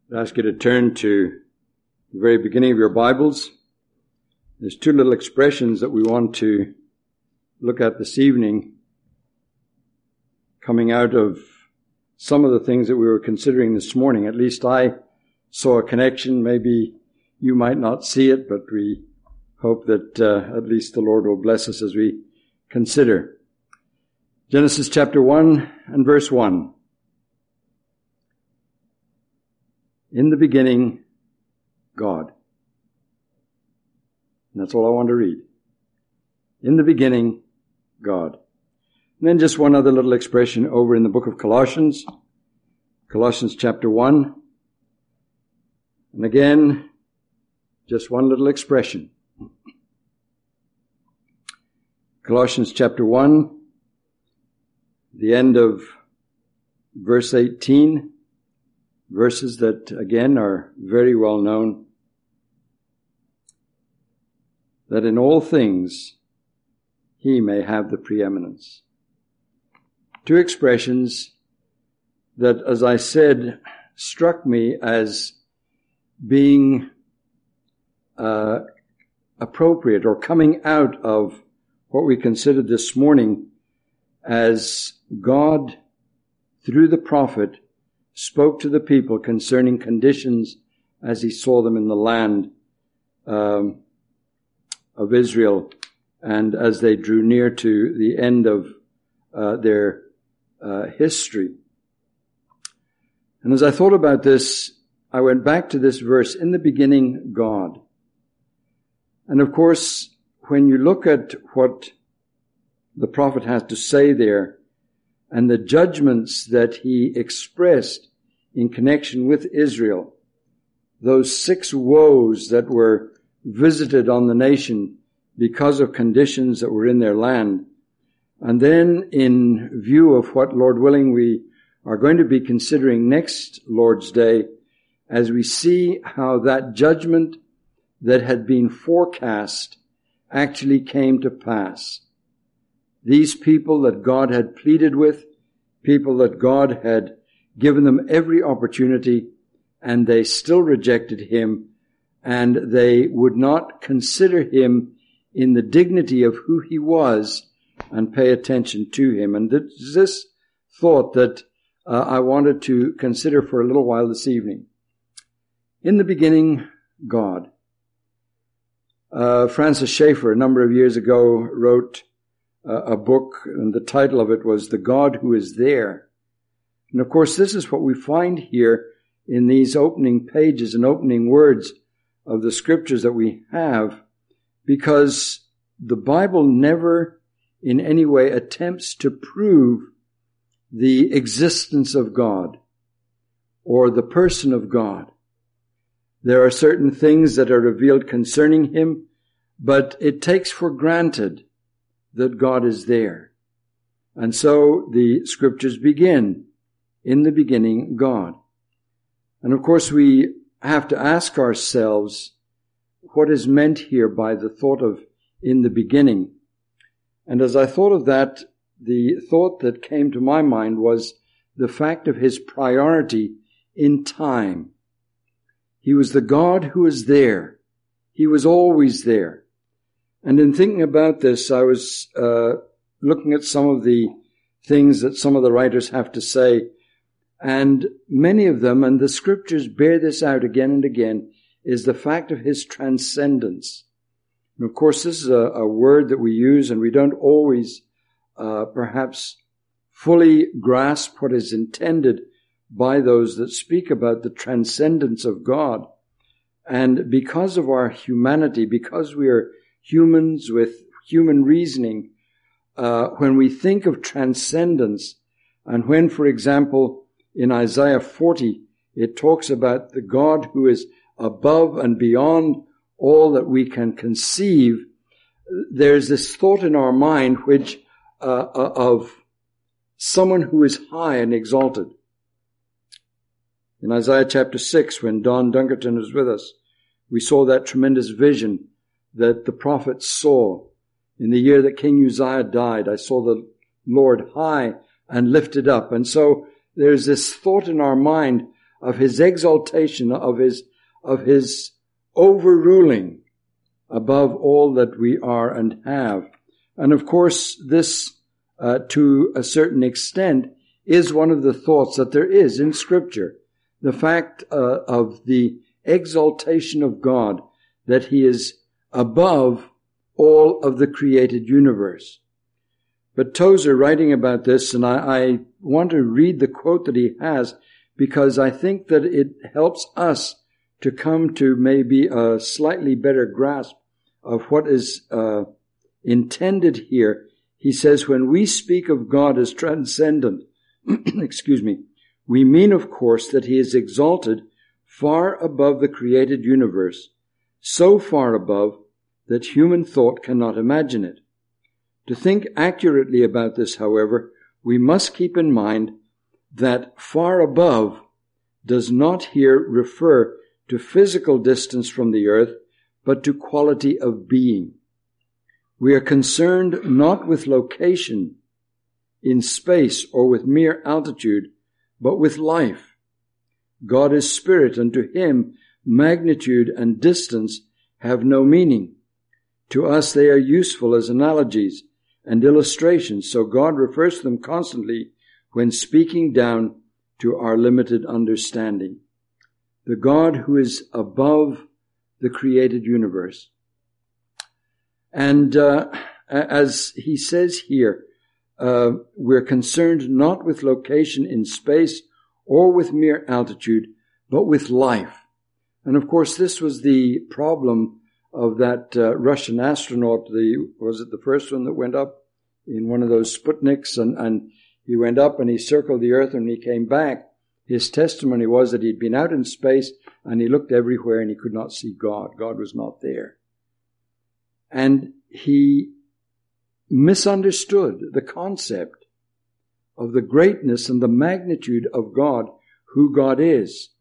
I'd ask you to turn to the very beginning of your Bibles. There's two little expressions that we want to look at this evening, coming out of some of the things that we were considering this morning. At least I saw a connection. Maybe you might not see it, but we hope that at least the Lord will bless us as we consider. Genesis chapter 1 and verse 1. In the beginning, God. And that's all I want to read. In the beginning, God. And then just one other little expression over in the book of Colossians. Colossians chapter 1. And again, just one little expression. Colossians chapter 1, the end of verse 18. Verses that, again, are very well known. That in all things he may have the preeminence. Two expressions that, as I said, struck me as being appropriate or coming out of what we considered this morning as God, through the prophet, spoke to the people concerning conditions as he saw them in the land of Israel and as they drew near to the end of their history. And as I thought about this, I went back to this verse, in the beginning, God. And of course, when you look at what the prophet has to say there and the judgments that he expressed in connection with Israel, those 6 woes that were visited on the nation because of conditions that were in their land. And then in view of what, Lord willing, we are going to be considering next Lord's Day, as we see how that judgment that had been forecast actually came to pass. These people that God had pleaded with, people that God had given them every opportunity, and they still rejected him, and they would not consider him in the dignity of who he was and pay attention to him. And this thought that I wanted to consider for a little while this evening. In the beginning, God. Francis Schaeffer, a number of years ago, wrote a book, and the title of it was The God Who Is There. And of course, this is what we find here in these opening pages and opening words of the scriptures that we have, because the Bible never in any way attempts to prove the existence of God or the person of God. There are certain things that are revealed concerning him, but it takes for granted that God is there. And so the scriptures begin, in the beginning, God. And of course we have to ask ourselves what is meant here by the thought of in the beginning. And as I thought of that, the thought that came to my mind was the fact of his priority in time. He was the God who is there. He was always there. And in thinking about this, I was looking at some of the things that some of the writers have to say. And many of them, and the scriptures bear this out again and again, is the fact of his transcendence. And of course, this is a word that we use, and we don't always perhaps fully grasp what is intended by those that speak about the transcendence of God. And because of our humanity, because we are humans with human reasoning, when we think of transcendence, and when, for example, in Isaiah 40, it talks about the God who is above and beyond all that we can conceive, there's this thought in our mind which of someone who is high and exalted. In Isaiah chapter 6, when Don Dunkerton was with us, we saw that tremendous vision that the prophet saw. In the year that King Uzziah died, I saw the Lord high and lifted up. And so there's this thought in our mind his exaltation, of his overruling above all that we are and have. And of course, this, to a certain extent, is one of the thoughts that there is in Scripture. The fact of the exaltation of God, that he is above all of the created universe. But Tozer, writing about this, and I want to read the quote that he has, because I think that it helps us to come to maybe a slightly better grasp of what is intended here. He says, when we speak of God as transcendent, excuse me, we mean, of course, that he is exalted far above the created universe, so far above that human thought cannot imagine it. To think accurately about this, however, we must keep in mind that far above does not here refer to physical distance from the earth, but to quality of being. We are concerned not with location in space or with mere altitude, but with life. God is spirit, and to him magnitude and distance have no meaning. To us they are useful as analogies and illustrations, so God refers to them constantly when speaking down to our limited understanding. The God who is above the created universe. And as he says here, we're concerned not with location in space or with mere altitude, but with life. And of course, this was the problem of that Russian astronaut. Was it the first one that went up in one of those Sputniks? And he went up and he circled the earth, and when he came back, his testimony was that he'd been out in space and he looked everywhere and he could not see God. God was not there. And he misunderstood the concept of the greatness and the magnitude of God, who God is.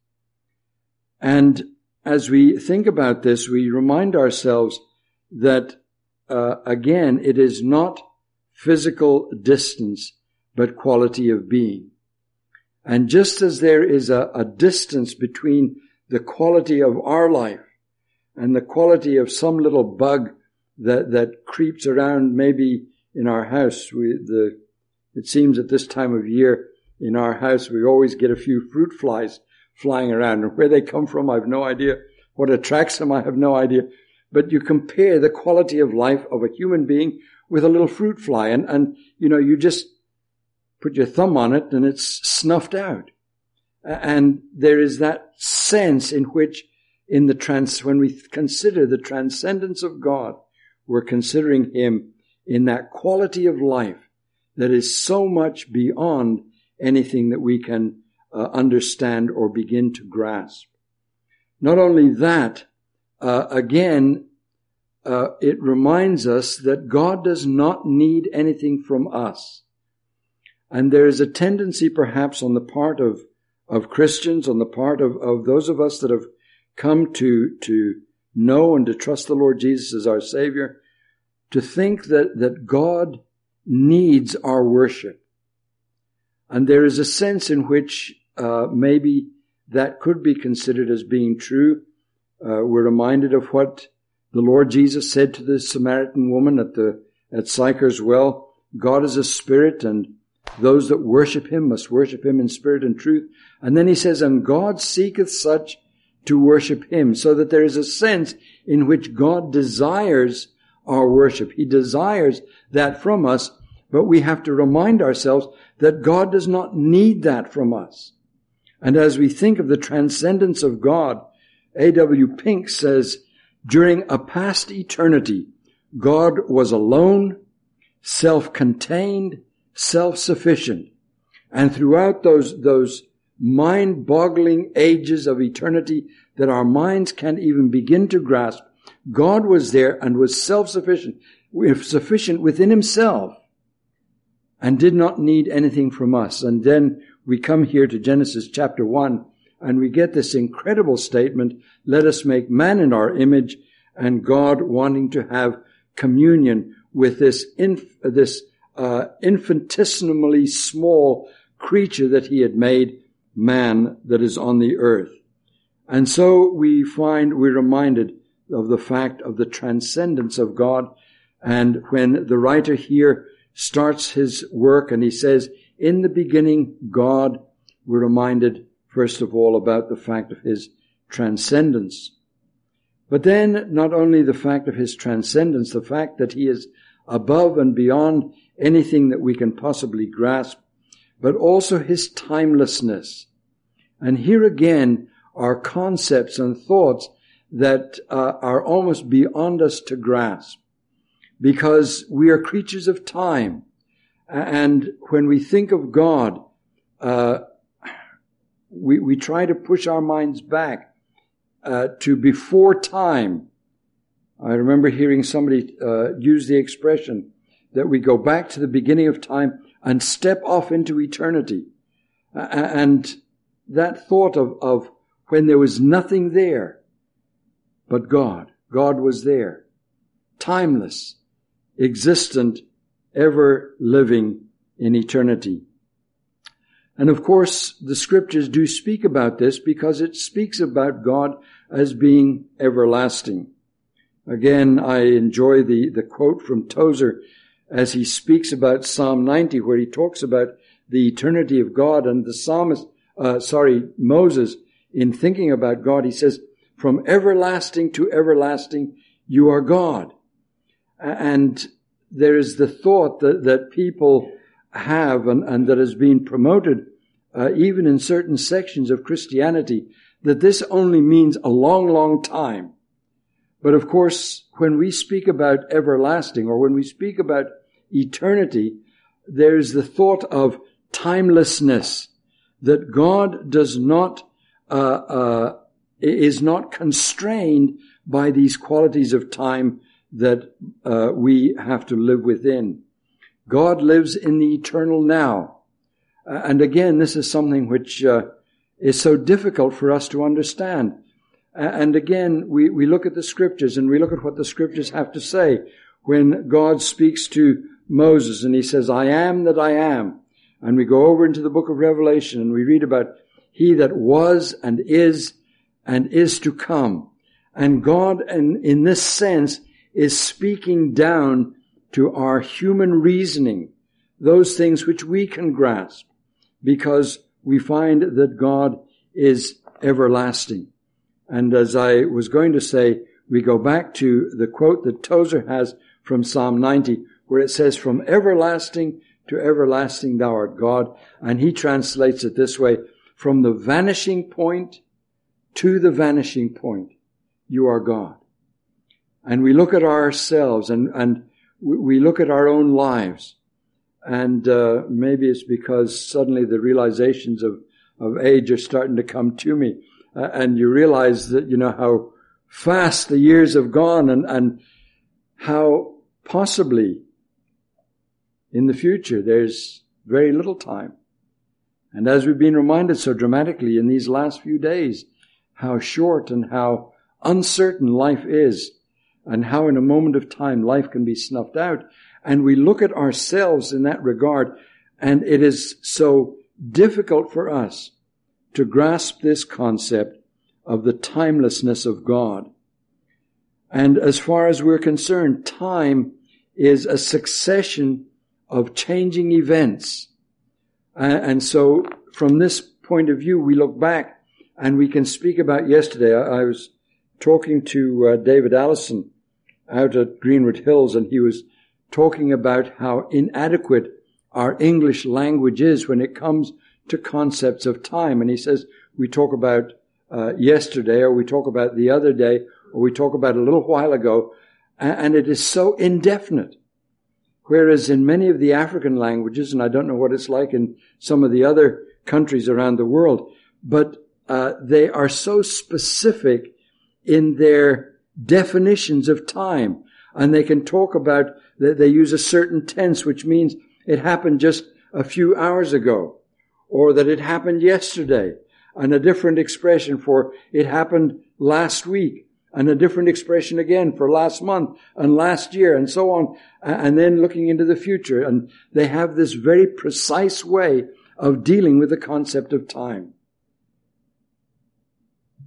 And as we think about this, we remind ourselves that, again, it is not physical distance, but quality of being. And just as there is a distance between the quality of our life and the quality of some little bug that creeps around maybe in our house, it seems at this time of year in our house we always get a few fruit flies flying around, and where they come from I have no idea. What attracts them I have no idea. But you compare the quality of life of a human being with a little fruit fly, and you just put your thumb on it and it's snuffed out. And there is that sense in which when we consider the transcendence of God, we're considering him in that quality of life that is so much beyond anything that we can understand or begin to grasp. Not only that, it reminds us that God does not need anything from us. And there is a tendency perhaps on the part of Christians, on the part of those of us that have come to know and to trust the Lord Jesus as our Savior, to think that God needs our worship. And there is a sense in which maybe that could be considered as being true. We're reminded of what the Lord Jesus said to the Samaritan woman at Sychar's well. God is a spirit, and those that worship him must worship him in spirit and truth. And then he says, and God seeketh such to worship him, so that there is a sense in which God desires our worship. He desires that from us, but we have to remind ourselves that God does not need that from us. And as we think of the transcendence of God, A.W. Pink says, during a past eternity, God was alone, self-contained, self-sufficient. And throughout those mind-boggling ages of eternity that our minds can't even begin to grasp, God was there and was self-sufficient, sufficient within himself, and did not need anything from us. And then we come here to Genesis chapter 1, and we get this incredible statement, let us make man in our image, and God wanting to have communion with this infinitesimally small creature that he had made, man that is on the earth. And so we're reminded of the fact of the transcendence of God. And when the writer here starts his work and he says, in the beginning, God, we're reminded, first of all, about the fact of his transcendence. But then, not only the fact of his transcendence, the fact that he is above and beyond anything that we can possibly grasp, but also his timelessness. And here again are concepts and thoughts that are almost beyond us to grasp, because we are creatures of time. And when we think of God, we try to push our minds back to before time. I remember hearing somebody use the expression that we go back to the beginning of time and step off into eternity. And that thought of when there was nothing there but God. God was there, timeless, existent, ever living in eternity. And of course, the scriptures do speak about this because it speaks about God as being everlasting. Again, I enjoy the quote from Tozer as he speaks about Psalm 90, where he talks about the eternity of God, and Moses, in thinking about God, he says, from everlasting to everlasting, you are God. And there is the thought that people have and that has been promoted even in certain sections of Christianity, that this only means a long, long time. But of course, when we speak about everlasting, or when we speak about eternity, there's the thought of timelessness, that God does not is not constrained by these qualities of time that we have to live within. God lives in the eternal now. And again, this is something which is so difficult for us to understand. And again, we look at the scriptures and we look at what the scriptures have to say when God speaks to Moses and he says, I am that I am. And we go over into the book of Revelation and we read about he that was and is to come. And God, in this sense, is speaking down to our human reasoning, those things which we can grasp, because we find that God is everlasting. And as I was going to say, we go back to the quote that Tozer has from Psalm 90, where it says, from everlasting to everlasting thou art God. And he translates it this way, from the vanishing point to the vanishing point, you are God. And we look at ourselves and we look at our own lives. And maybe it's because suddenly the realizations of age are starting to come to me. And you realize that, how fast the years have gone and how possibly in the future there's very little time. And as we've been reminded so dramatically in these last few days, how short and how uncertain life is, and how in a moment of time life can be snuffed out. And we look at ourselves in that regard, and it is so difficult for us to grasp this concept of the timelessness of God. And as far as we're concerned, time is a succession of changing events. And so from this point of view, we look back and we can speak about yesterday. I was talking to David Allison out at Greenwood Hills, and he was talking about how inadequate our English language is when it comes to concepts of time. And he says, we talk about yesterday, or we talk about the other day, or we talk about a little while ago, and it is so indefinite. Whereas in many of the African languages, and I don't know what it's like in some of the other countries around the world, but they are so specific in their definitions of time. And they can talk about that they use a certain tense, which means it happened just a few hours ago, or that it happened yesterday, and a different expression for it happened last week, and a different expression again for last month and last year, and so on, and then looking into the future. And they have this very precise way of dealing with the concept of time.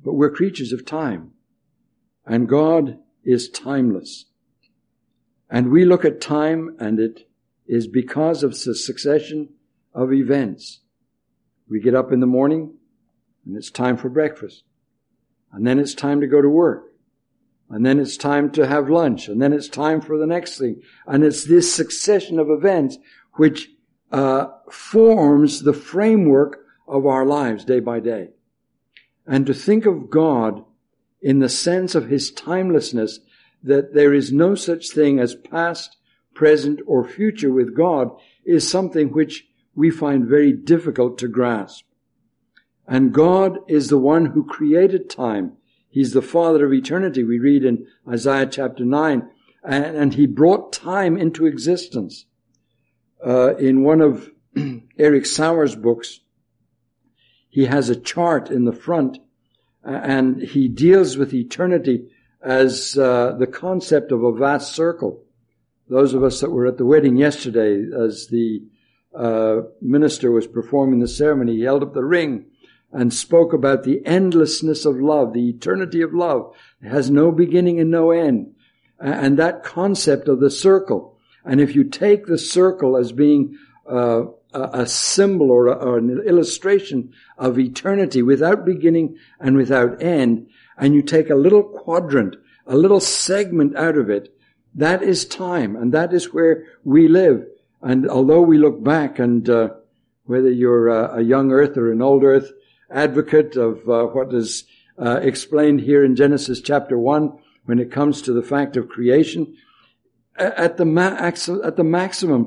but we're creatures of time. And God is timeless. And we look at time, and it is because of the succession of events. We get up in the morning, and it's time for breakfast. And then it's time to go to work. And then it's time to have lunch. And then it's time for the next thing. And it's this succession of events which forms the framework of our lives day by day. And to think of God in the sense of his timelessness, that there is no such thing as past, present, or future with God, is something which we find very difficult to grasp. And God is the one who created time. He's the Father of eternity, we read in Isaiah chapter 9. And he brought time into existence. In one of Eric Sauer's books, he has a chart in the front, and he deals with eternity as the concept of a vast circle. Those of us that were at the wedding yesterday, as the minister was performing the ceremony, he held up the ring and spoke about the endlessness of love, the eternity of love. It has no beginning and no end. And that concept of the circle. And if you take the circle as being a symbol or an illustration of eternity without beginning and without end, and you take a little quadrant, a little segment out of it, that is time, and that is where we live. And although we look back, and whether you're a young earth or an old earth advocate of what is explained here in Genesis chapter 1, when it comes to the fact of creation, at the maximum,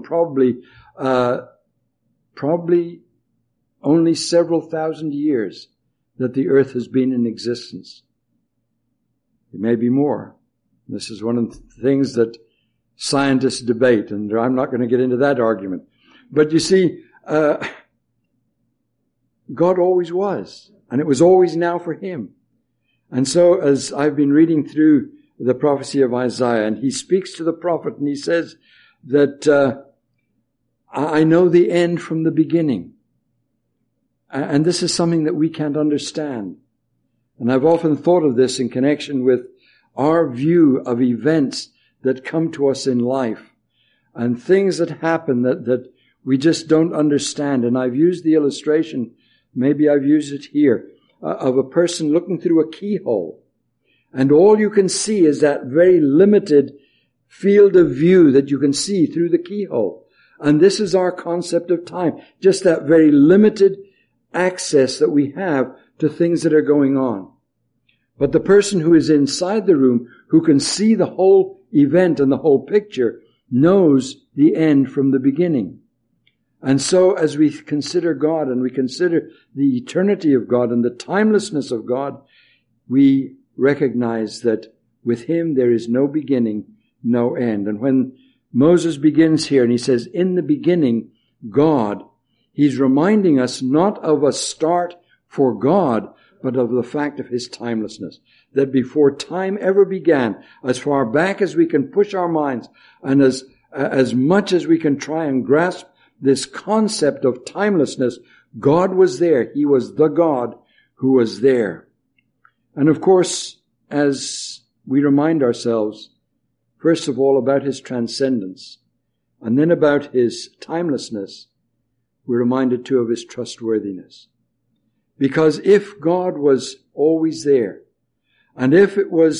probably only several thousand years that the earth has been in existence. It may be more. This is one of the things that scientists debate, and I'm not going to get into that argument. But you see, God always was, and it was always now for him. And so as I've been reading through the prophecy of Isaiah, and he speaks to the prophet, and he says that I know the end from the beginning. And this is something that we can't understand. And I've often thought of this in connection with our view of events that come to us in life and things that happen that we just don't understand. And I've used the illustration, maybe I've used it here, of a person looking through a keyhole. And all you can see is that very limited field of view that you can see through the keyhole. And this is our concept of time. Just that very limited access that we have to things that are going on. But the person who is inside the room, who can see the whole event and the whole picture, knows the end from the beginning. And so as we consider God and we consider the eternity of God and the timelessness of God, we recognize that with him there is no beginning, no end. And when Moses begins here and he says, in the beginning, God, he's reminding us not of a start for God, but of the fact of his timelessness. That before time ever began, as far back as we can push our minds, and as much as we can try and grasp this concept of timelessness, God was there. He was the God who was there. And of course, as we remind ourselves, first of all, about his transcendence, and then about his timelessness, we're reminded too of his trustworthiness. Because if God was always there, and if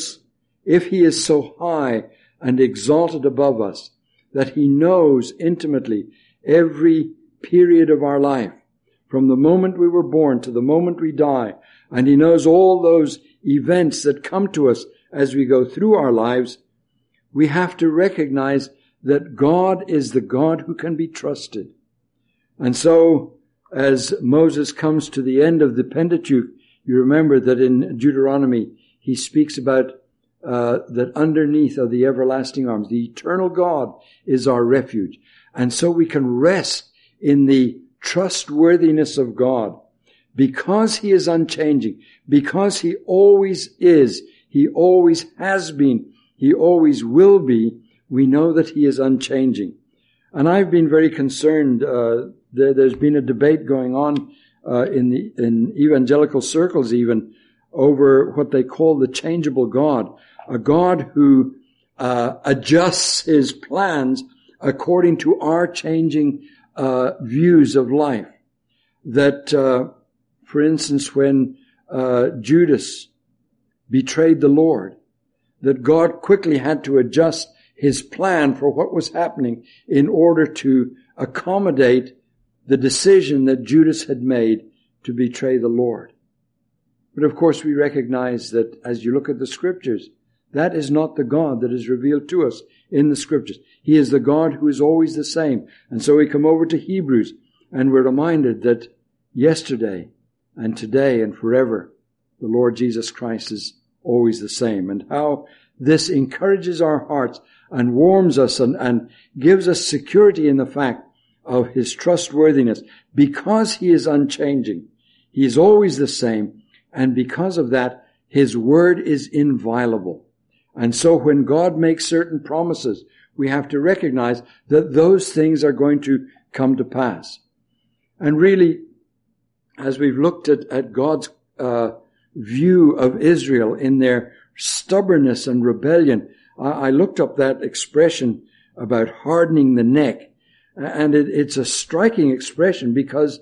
he is so high and exalted above us, that he knows intimately every period of our life, from the moment we were born to the moment we die, and he knows all those events that come to us as we go through our lives, we have to recognize that God is the God who can be trusted. And so, as Moses comes to the end of the Pentateuch, you remember that in Deuteronomy, he speaks about that underneath are the everlasting arms. The eternal God is our refuge. And so we can rest in the trustworthiness of God. Because he is unchanging, because he always is, he always has been, he always will be, we know that he is unchanging. And I've been very concerned. There's been a debate going on in evangelical circles even over what they call the changeable God, a God who adjusts his plans according to our changing views of life. That, for instance, when Judas betrayed the Lord, that God quickly had to adjust his plan for what was happening in order to accommodate the decision that Judas had made to betray the Lord. But of course we recognize that as you look at the scriptures, that is not the God that is revealed to us in the scriptures. He is the God who is always the same. And so we come over to Hebrews and we're reminded that yesterday and today and forever, the Lord Jesus Christ is always the same. And how this encourages our hearts and warms us and gives us security in the fact of his trustworthiness. Because he is unchanging, he is always the same. And because of that, his word is inviolable. And so when God makes certain promises, we have to recognize that those things are going to come to pass. And really, as we've looked at God's view of Israel in their stubbornness and rebellion, I looked up that expression about hardening the neck. And it's a striking expression because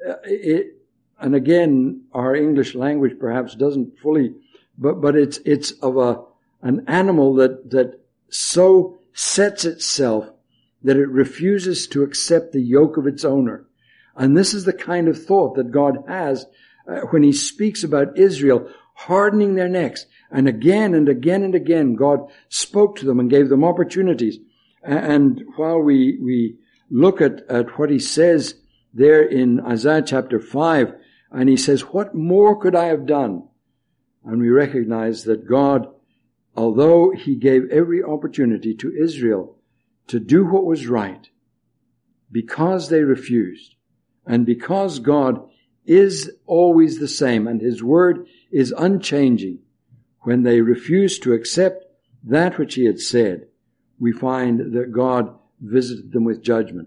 and again, our English language perhaps doesn't fully, but it's of an animal that so sets itself that it refuses to accept the yoke of its owner. And this is the kind of thought that God has when he speaks about Israel hardening their necks. And again and again and again, God spoke to them and gave them opportunities. And while we look at what he says there in Isaiah chapter 5, and he says, what more could I have done? And we recognize that God, although he gave every opportunity to Israel to do what was right, because they refused, and because God is always the same and his word is unchanging, when they refused to accept that which he had said, we find that God visited them with judgment.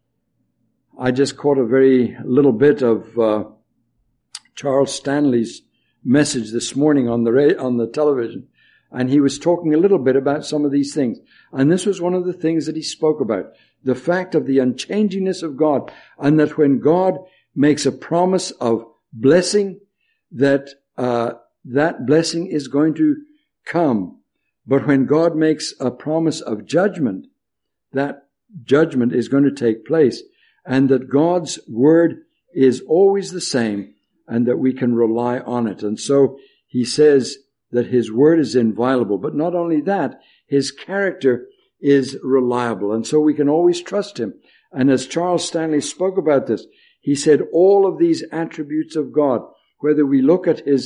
I just caught a very little bit of Charles Stanley's message this morning on the television, and he was talking a little bit about some of these things. And this was one of the things that he spoke about, the fact of the unchangingness of God, and that when God makes a promise of blessing, that that blessing is going to come. But when God makes a promise of judgment, that judgment is going to take place, and that God's word is always the same, and that we can rely on it. And so he says that his word is inviolable. But not only that, his character is reliable. And so we can always trust him. And as Charles Stanley spoke about this, he said all of these attributes of God, whether we look at his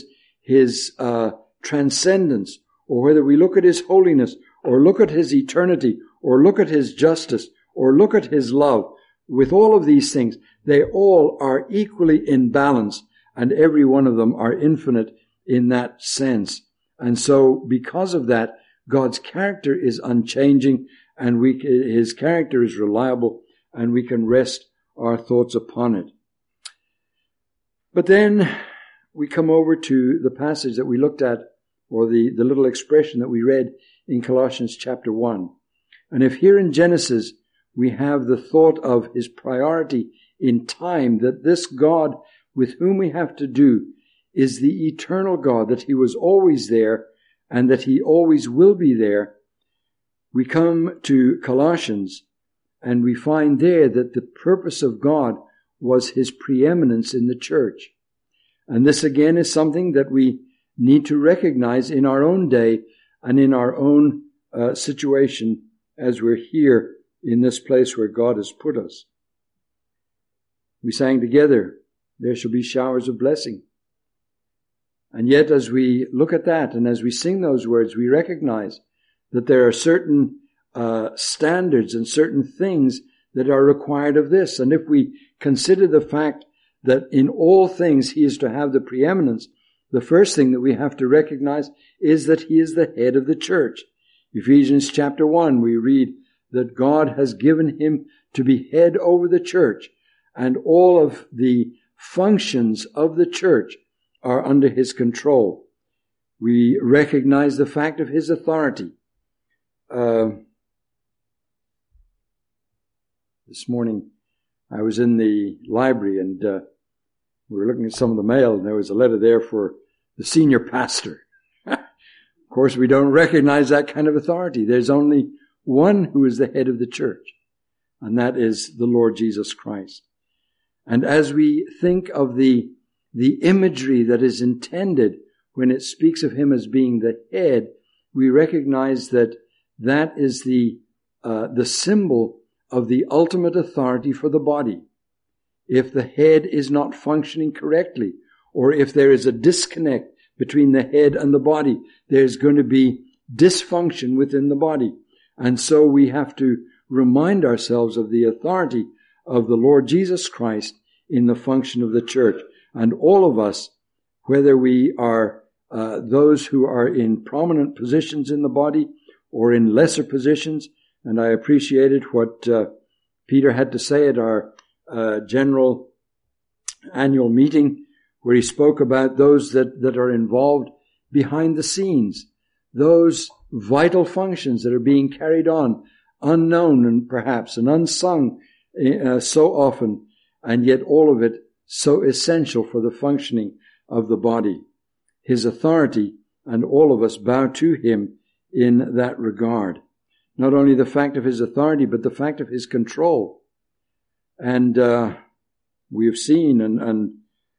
transcendence, or whether we look at his holiness, or look at his eternity, or look at his justice, or look at his love, with all of these things, they all are equally in balance, and every one of them are infinite in that sense. And so, because of that, God's character is unchanging, and his character is reliable, and we can rest our thoughts upon it. But then we come over to the passage that we looked at, or the little expression that we read in Colossians chapter 1. And if here in Genesis we have the thought of his priority in time, that this God with whom we have to do is the eternal God, that he was always there and that he always will be there, we come to Colossians and we find there that the purpose of God was his preeminence in the church. And this again is something that we need to recognize in our own day and in our own situation as we're here in this place where God has put us. We sang together, there shall be showers of blessing. And yet as we look at that and as we sing those words, we recognize that there are certain standards and certain things that are required of this. And if we consider the fact that in all things he is to have the preeminence, the first thing that we have to recognize is that he is the head of the church. Ephesians chapter 1, we read that God has given him to be head over the church, and all of the functions of the church are under his control. We recognize the fact of his authority. This morning I was in the library and we were looking at some of the mail, and there was a letter there for the senior pastor. Of course, we don't recognize that kind of authority. There's only one who is the head of the church, and that is the Lord Jesus Christ. And as we think of the imagery that is intended when it speaks of him as being the head, we recognize that that is the symbol of the ultimate authority for the body. If the head is not functioning correctly, or if there is a disconnect between the head and the body, there's going to be dysfunction within the body. And so we have to remind ourselves of the authority of the Lord Jesus Christ in the function of the church. And all of us, whether we are those who are in prominent positions in the body or in lesser positions, and I appreciated what Peter had to say at our general annual meeting, where he spoke about those that are involved behind the scenes, those vital functions that are being carried on, unknown and perhaps and unsung so often, and yet all of it so essential for the functioning of the body. His authority, and all of us bow to him in that regard. Not only the fact of his authority, but the fact of his control. And we have seen and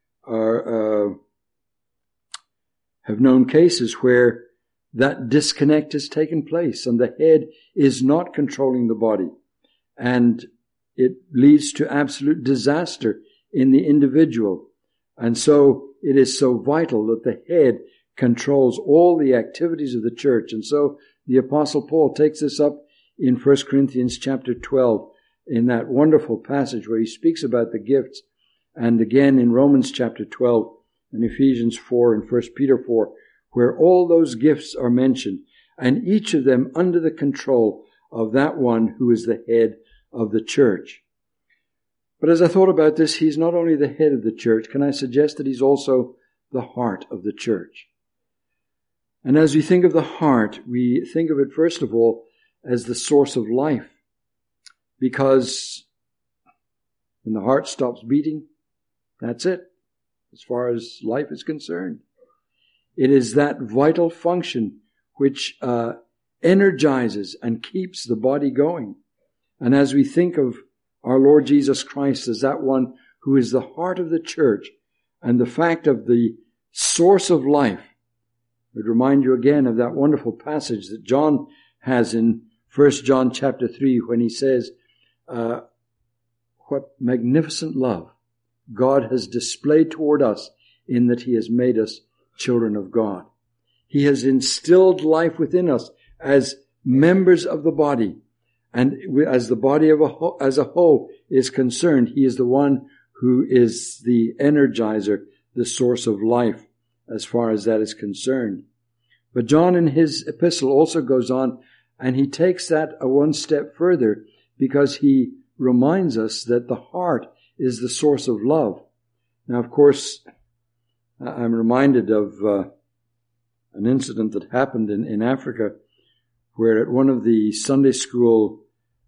have known cases where that disconnect has taken place and the head is not controlling the body. And it leads to absolute disaster in the individual. And so it is so vital that the head controls all the activities of the church. And so the Apostle Paul takes this up in 1 Corinthians chapter 12, in that wonderful passage where he speaks about the gifts, and again in Romans chapter 12, and Ephesians 4 and 1 Peter 4, where all those gifts are mentioned, and each of them under the control of that one who is the head of the church. But as I thought about this, he's not only the head of the church, can I suggest that he's also the heart of the church? And as we think of the heart, we think of it first of all as the source of life. Because when the heart stops beating, that's it, as far as life is concerned. It is that vital function which energizes and keeps the body going. And as we think of our Lord Jesus Christ as that one who is the heart of the church and the fact of the source of life, I would remind you again of that wonderful passage that John has in 1 John chapter 3 when he says, what magnificent love God has displayed toward us in that he has made us children of God. He has instilled life within us as members of the body. And as the body as a whole is concerned, he is the one who is the energizer, the source of life, as far as that is concerned. But John in his epistle also goes on, and he takes that one step further, because he reminds us that the heart is the source of love. Now, of course, I'm reminded of an incident that happened in Africa, where at one of the Sunday school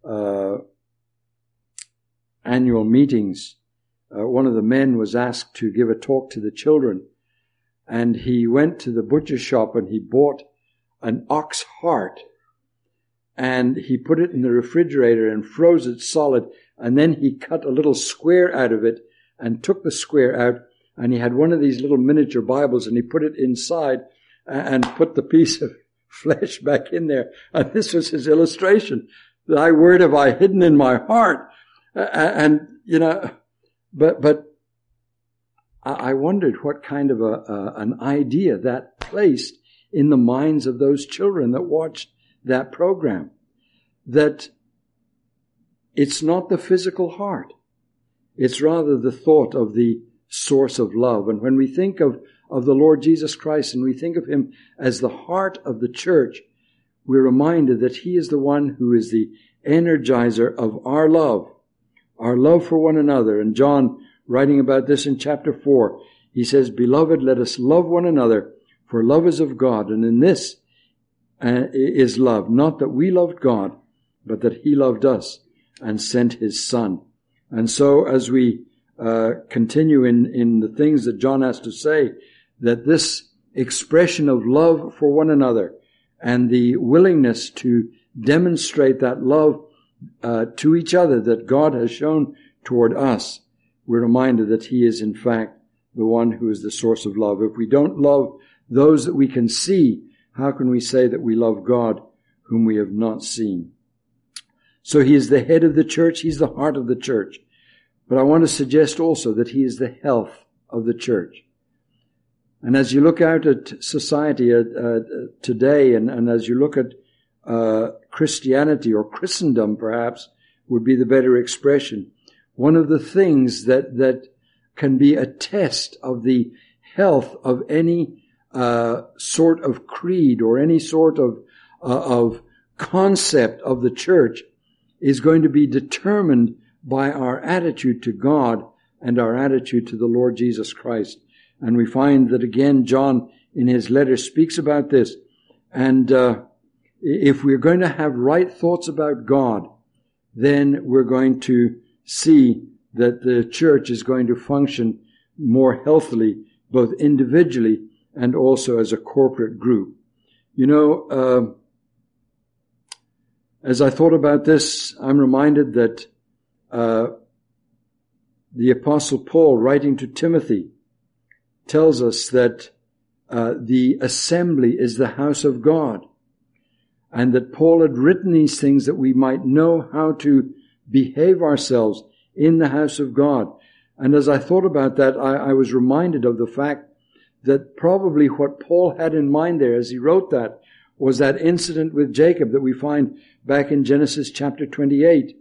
annual meetings, one of the men was asked to give a talk to the children. And he went to the butcher shop and he bought an ox heart. And he put it in the refrigerator and froze it solid. And then he cut a little square out of it and took the square out. And he had one of these little miniature Bibles and he put it inside and put the piece of flesh back in there. And this was his illustration. Thy word have I hidden in my heart. And, you know, but I wondered what kind of an idea that placed in the minds of those children that watched that program. That it's not the physical heart. It's rather the thought of the source of love. And when we think of the Lord Jesus Christ and we think of him as the heart of the church, we're reminded that he is the one who is the energizer of our love for one another. And John, writing about this in chapter 4, he says, Beloved, let us love one another, For love is of God, and in this is love, not that we loved God, but that he loved us and sent his Son. And so as we continue in the things that John has to say, that this expression of love for one another and the willingness to demonstrate that love to each other that God has shown toward us, we're reminded that he is in fact the one who is the source of love. If we don't love those that we can see, how can we say that we love God whom we have not seen? So he is the head of the church. He's the heart of the church. But I want to suggest also that he is the health of the church. And as you look out at society today, and as you look at Christianity, or Christendom perhaps would be the better expression, one of the things that can be a test of the health of any sort of creed or any sort of concept of the church is going to be determined by our attitude to God and our attitude to the Lord Jesus Christ. And we find that again, John in his letter speaks about this. And if we're going to have right thoughts about God, then we're going to see that the church is going to function more healthily, both individually and also as a corporate group. You know, as I thought about this, I'm reminded that the Apostle Paul, writing to Timothy, tells us that the assembly is the house of God, and that Paul had written these things that we might know how to behave ourselves in the house of God. And as I thought about that, I was reminded of the fact that probably what Paul had in mind there as he wrote that was that incident with Jacob that we find back in Genesis chapter 28.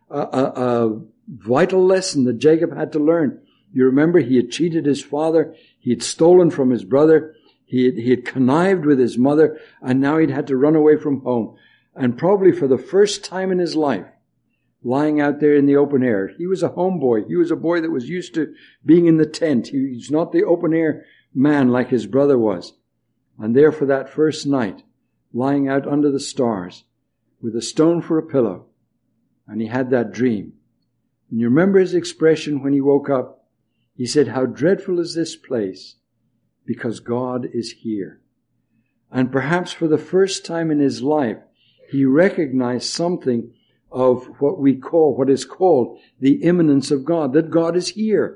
A vital lesson that Jacob had to learn. You remember he had cheated his father, he had stolen from his brother, he had connived with his mother, and now he'd had to run away from home. And probably for the first time in his life, lying out there in the open air. He was a homeboy. He was a boy that was used to being in the tent. He's not the open air man like his brother was. And there for that first night, lying out under the stars with a stone for a pillow, and he had that dream. And you remember his expression when he woke up? He said, "How dreadful is this place, because God is here." And perhaps for the first time in his life, he recognized something of what is called the immanence of God, that God is here.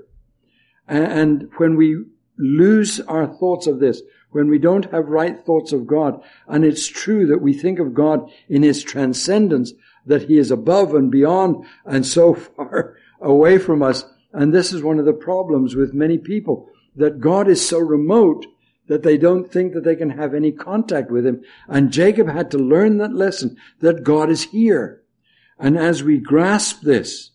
And when we lose our thoughts of this, when we don't have right thoughts of God, and it's true that we think of God in his transcendence, that he is above and beyond and so far away from us. And this is one of the problems with many people, that God is so remote that they don't think that they can have any contact with him. And Jacob had to learn that lesson, that God is here. And as we grasp this,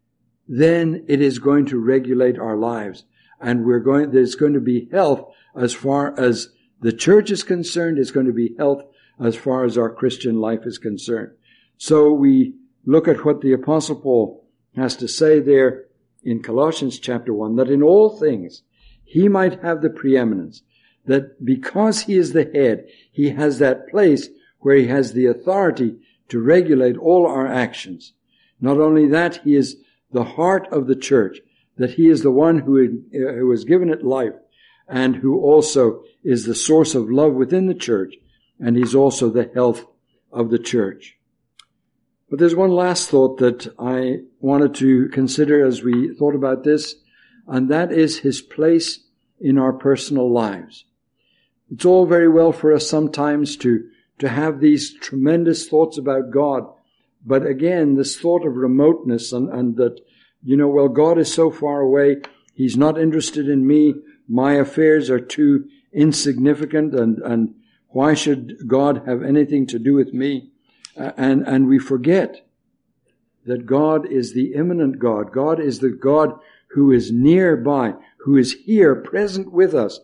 then it is going to regulate our lives. And there's going to be health as far as the church is concerned. It's going to be health as far as our Christian life is concerned. So we look at what the Apostle Paul has to say there in Colossians chapter 1, that in all things he might have the preeminence, that because he is the head, he has that place where he has the authority to regulate all our actions. Not only that, he is the heart of the church, that he is the one who has given it life, and who also is the source of love within the church, and he's also the health of the church. But there's one last thought that I wanted to consider as we thought about this, and that is his place in our personal lives. It's all very well for us sometimes to have these tremendous thoughts about God, but again, this thought of remoteness and that, God is so far away, he's not interested in me, my affairs are too insignificant, and why should God have anything to do with me? And we forget that God is the immanent God. God is the God who is nearby, who is here, present with us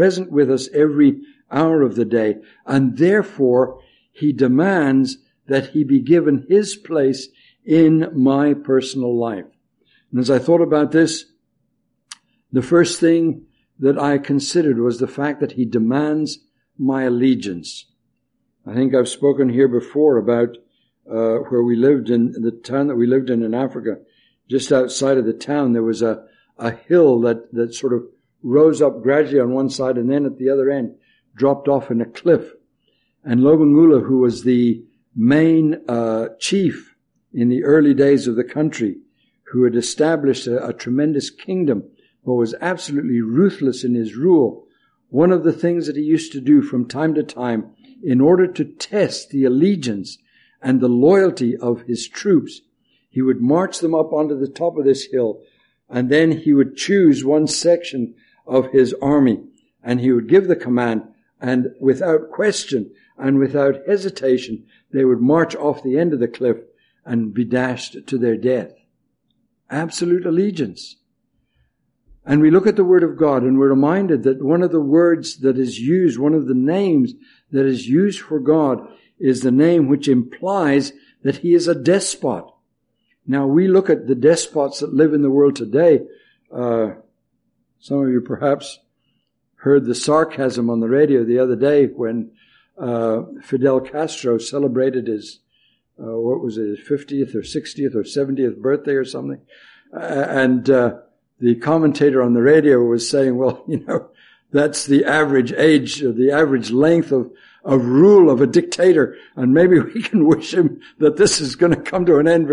every hour of the day. And therefore, he demands that he be given his place in my personal life. And as I thought about this, the first thing that I considered was the fact that he demands my allegiance. I think I've spoken here before about where we lived in the town that we lived in Africa. Just outside of the town, there was a hill that sort of rose up gradually on one side and then at the other end dropped off in a cliff. And Lobengula, who was the main chief in the early days of the country, who had established a tremendous kingdom, but was absolutely ruthless in his rule, one of the things that he used to do from time to time in order to test the allegiance and the loyalty of his troops, he would march them up onto the top of this hill, and then he would choose one section of his army, and he would give the command, and without question and without hesitation, they would march off the end of the cliff and be dashed to their death. Absolute allegiance. And we look at the Word of God and we're reminded that one of the words that is used, one of the names that is used for God is the name which implies that He is a despot. Now we look at the despots that live in the world today. Some of you perhaps heard the sarcasm on the radio the other day when Fidel Castro celebrated his, his 50th or 60th or 70th birthday or something. And the commentator on the radio was saying, well, that's the average age, or the average length of rule of a dictator. And maybe we can wish him that this is going to come to an end.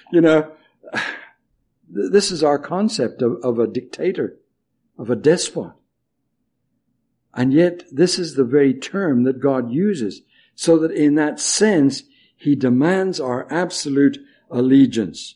This is our concept of a dictator, of a despot. And yet this is the very term that God uses, so that in that sense, He demands our absolute allegiance.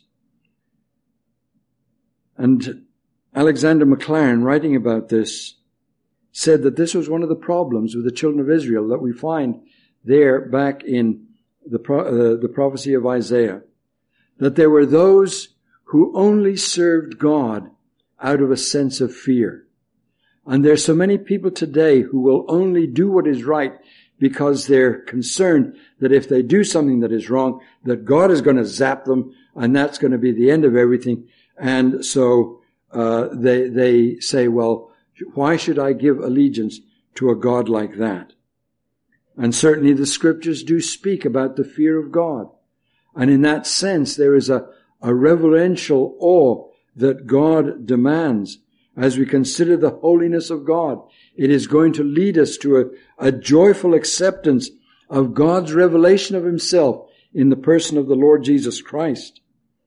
And Alexander Maclaren, writing about this, said that this was one of the problems with the children of Israel that we find there back in the prophecy of Isaiah, that there were those who only served God out of a sense of fear. And there's so many people today who will only do what is right because they're concerned that if they do something that is wrong, that God is going to zap them and that's going to be the end of everything. And so they say, well, why should I give allegiance to a God like that? And certainly the scriptures do speak about the fear of God. And in that sense, there is a reverential awe that God demands. As we consider the holiness of God, it is going to lead us to a joyful acceptance of God's revelation of Himself in the person of the Lord Jesus Christ.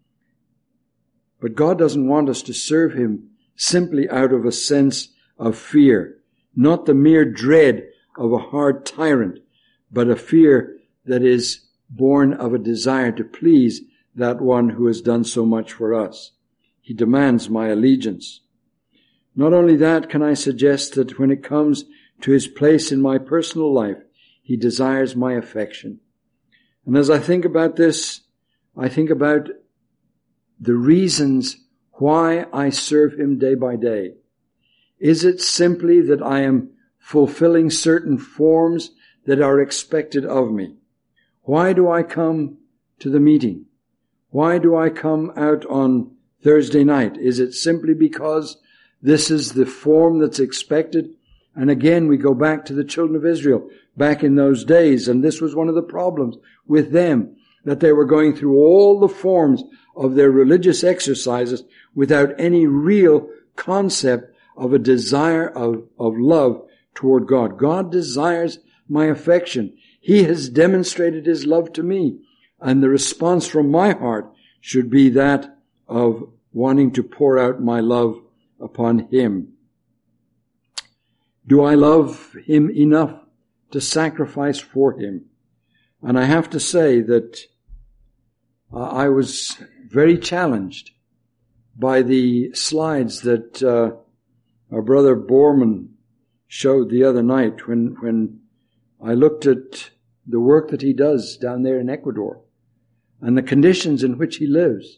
But God doesn't want us to serve Him simply out of a sense of fear, not the mere dread of a hard tyrant, but a fear that is born of a desire to please that one who has done so much for us. He demands my allegiance. Not only that, can I suggest that when it comes to His place in my personal life, He desires my affection. And as I think about this, I think about the reasons why I serve Him day by day. Is it simply that I am fulfilling certain forms that are expected of me? Why do I come to the meeting? Why do I come out on Thursday night? Is it simply because this is the form that's expected? And again, we go back to the children of Israel back in those days, and this was one of the problems with them, that they were going through all the forms of their religious exercises without any real concept of a desire of love toward God. God desires my affection. He has demonstrated His love to me, and the response from my heart should be that of wanting to pour out my love upon Him. Do I love Him enough to sacrifice for Him? And I have to say that I was very challenged by the slides that our brother Borman showed the other night when I looked at the work that he does down there in Ecuador and the conditions in which he lives.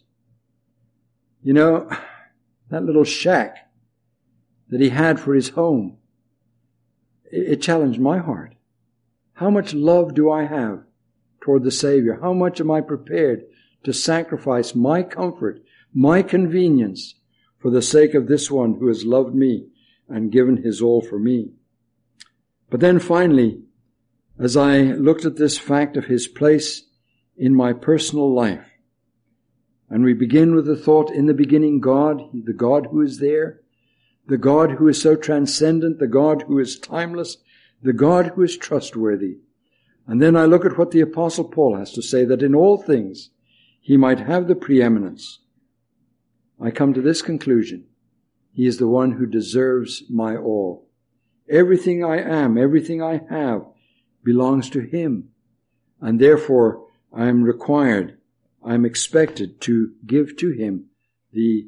That little shack that he had for his home, it challenged my heart. How much love do I have toward the Savior? How much am I prepared to sacrifice my comfort, my convenience, for the sake of this one who has loved me and given his all for me? But then finally, as I looked at this fact of his place in my personal life, and we begin with the thought, in the beginning God, the God who is there, the God who is so transcendent, the God who is timeless, the God who is trustworthy. And then I look at what the Apostle Paul has to say, that in all things he might have the preeminence. I come to this conclusion: he is the one who deserves my all. Everything I am, everything I have belongs to him. And therefore I am required, I am expected to give to him the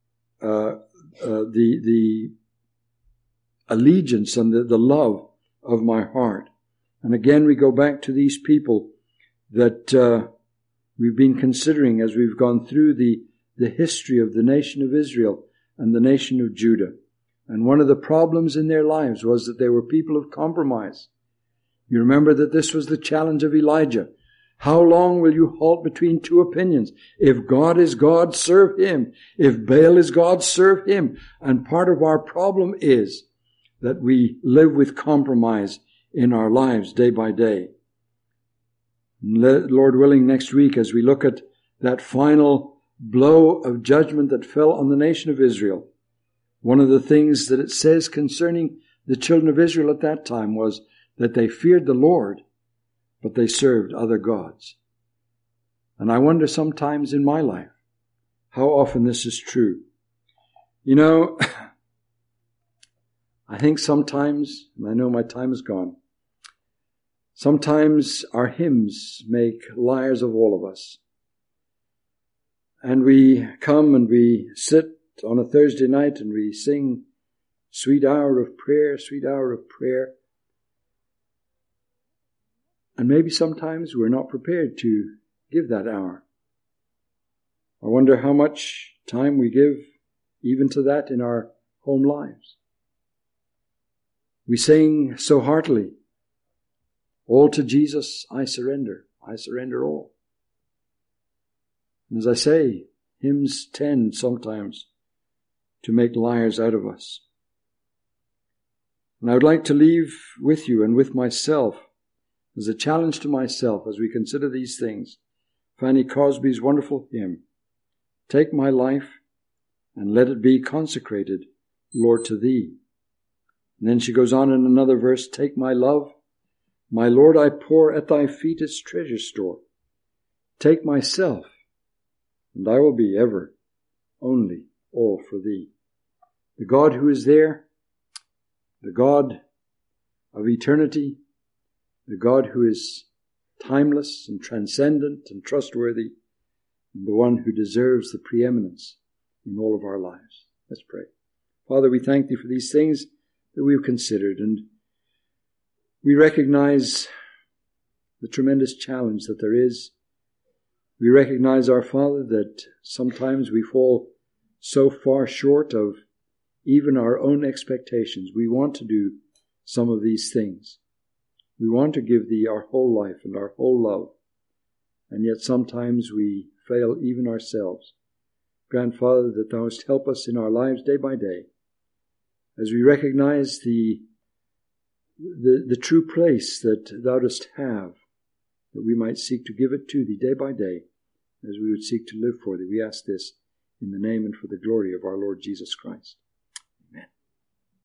allegiance and the love of my heart. And again we go back to these people that we've been considering as we've gone through the history of the nation of Israel and the nation of Judah. And one of the problems in their lives was that they were people of compromise. You remember that this was the challenge of Elijah. How long will you halt between two opinions? If God is God, serve him. If Baal is God, serve him. And part of our problem is that we live with compromise in our lives day by day. Lord willing, next week, as we look at that final blow of judgment that fell on the nation of Israel, one of the things that it says concerning the children of Israel at that time was that they feared the Lord, but they served other gods. And I wonder sometimes in my life how often this is true. You know, I think sometimes, and I know my time is gone, sometimes our hymns make liars of all of us. And we come and we sit on a Thursday night and we sing Sweet Hour of Prayer, Sweet Hour of Prayer. And maybe sometimes we're not prepared to give that hour. I wonder how much time we give even to that in our home lives. We sing so heartily, all to Jesus I surrender all. And as I say, hymns tend sometimes to make liars out of us. And I would like to leave with you and with myself, as a challenge to myself as we consider these things, Fanny Crosby's wonderful hymn, Take my life and let it be consecrated, Lord, to thee. And then she goes on in another verse, Take my love, my Lord, I pour at thy feet its treasure store. Take myself, and I will be ever, only, all for thee. The God who is there, the God of eternity, the God who is timeless and transcendent and trustworthy, and the one who deserves the preeminence in all of our lives. Let's pray. Father, we thank thee for these things that we've considered, and we recognize the tremendous challenge that there is. We recognize, our Father, that sometimes we fall so far short of even our own expectations. We want to do some of these things. We want to give thee our whole life and our whole love, and yet sometimes we fail even ourselves. Grant, Father, that thou must help us in our lives day by day, as we recognize the true place that thou dost have, that we might seek to give it to thee day by day, as we would seek to live for thee. We ask this in the name and for the glory of our Lord Jesus Christ.